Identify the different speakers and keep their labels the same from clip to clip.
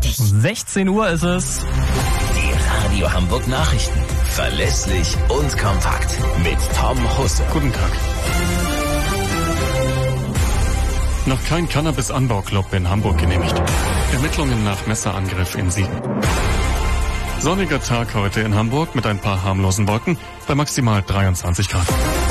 Speaker 1: 16 Uhr ist es.
Speaker 2: Die Radio Hamburg Nachrichten. Verlässlich und kompakt. Mit Tom Husse.
Speaker 3: Guten Tag. Noch kein Cannabis-Anbauclub in Hamburg genehmigt. Ermittlungen nach Messerangriff in Siegen. Sonniger Tag heute in Hamburg mit ein paar harmlosen Wolken bei maximal 23 Grad.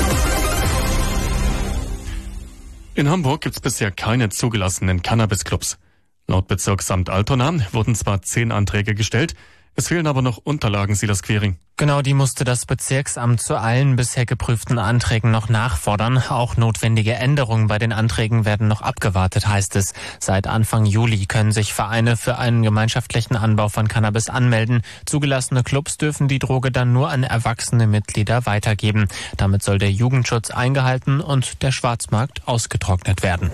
Speaker 3: In Hamburg gibt's bisher keine zugelassenen Cannabis-Clubs. Laut Bezirksamt Altona wurden zwar 10 Anträge gestellt, es fehlen aber noch Unterlagen, Silas Quering.
Speaker 1: Genau, die musste das Bezirksamt zu allen bisher geprüften Anträgen noch nachfordern. Auch notwendige Änderungen bei den Anträgen werden noch abgewartet, heißt es. Seit Anfang Juli können sich Vereine für einen gemeinschaftlichen Anbau von Cannabis anmelden. Zugelassene Clubs dürfen die Droge dann nur an erwachsene Mitglieder weitergeben. Damit soll der Jugendschutz eingehalten und der Schwarzmarkt ausgetrocknet werden.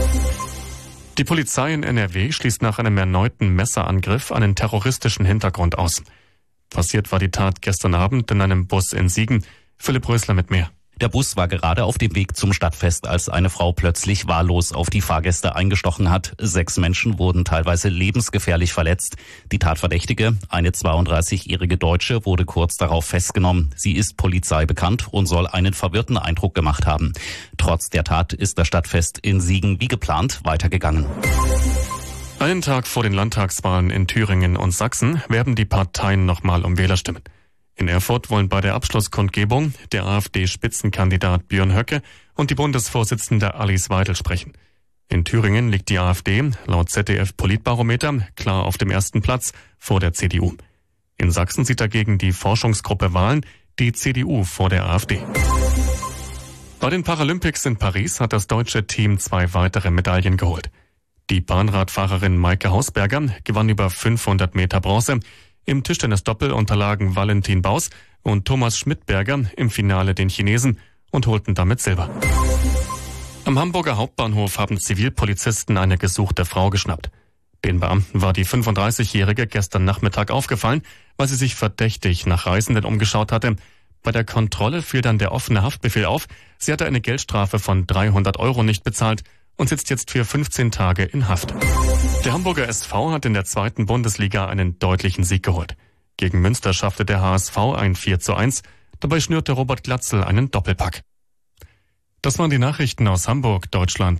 Speaker 3: Die Polizei in NRW schließt nach einem erneuten Messerangriff einen terroristischen Hintergrund aus. Passiert war die Tat gestern Abend in einem Bus in Siegen. Philipp Rösler mit mehr.
Speaker 4: Der Bus war gerade auf dem Weg zum Stadtfest, als eine Frau plötzlich wahllos auf die Fahrgäste eingestochen hat. 6 Menschen wurden teilweise lebensgefährlich verletzt. Die Tatverdächtige, eine 32-jährige Deutsche, wurde kurz darauf festgenommen. Sie ist Polizei bekannt und soll einen verwirrten Eindruck gemacht haben. Trotz der Tat ist das Stadtfest in Siegen wie geplant weitergegangen.
Speaker 3: Einen Tag vor den Landtagswahlen in Thüringen und Sachsen werben die Parteien nochmal um Wählerstimmen. In Erfurt wollen bei der Abschlusskundgebung der AfD-Spitzenkandidat Björn Höcke und die Bundesvorsitzende Alice Weidel sprechen. In Thüringen liegt die AfD laut ZDF-Politbarometer klar auf dem ersten Platz vor der CDU. In Sachsen sieht dagegen die Forschungsgruppe Wahlen die CDU vor der AfD. Bei den Paralympics in Paris hat das deutsche Team 2 weitere Medaillen geholt. Die Bahnradfahrerin Maike Hausberger gewann über 500 Meter Bronze. Im Tischtennisdoppel unterlagen Valentin Baus und Thomas Schmidberger im Finale den Chinesen und holten damit Silber. Am Hamburger Hauptbahnhof haben Zivilpolizisten eine gesuchte Frau geschnappt. Den Beamten war die 35-Jährige gestern Nachmittag aufgefallen, weil sie sich verdächtig nach Reisenden umgeschaut hatte. Bei der Kontrolle fiel dann der offene Haftbefehl auf. Sie hatte eine Geldstrafe von 300 € nicht bezahlt und sitzt jetzt für 15 Tage in Haft. Der Hamburger SV hat in der 2. Bundesliga einen deutlichen Sieg geholt. Gegen Münster schaffte der HSV ein 4:1. Dabei schnürte Robert Glatzel einen Doppelpack. Das waren die Nachrichten aus Hamburg, Deutschland.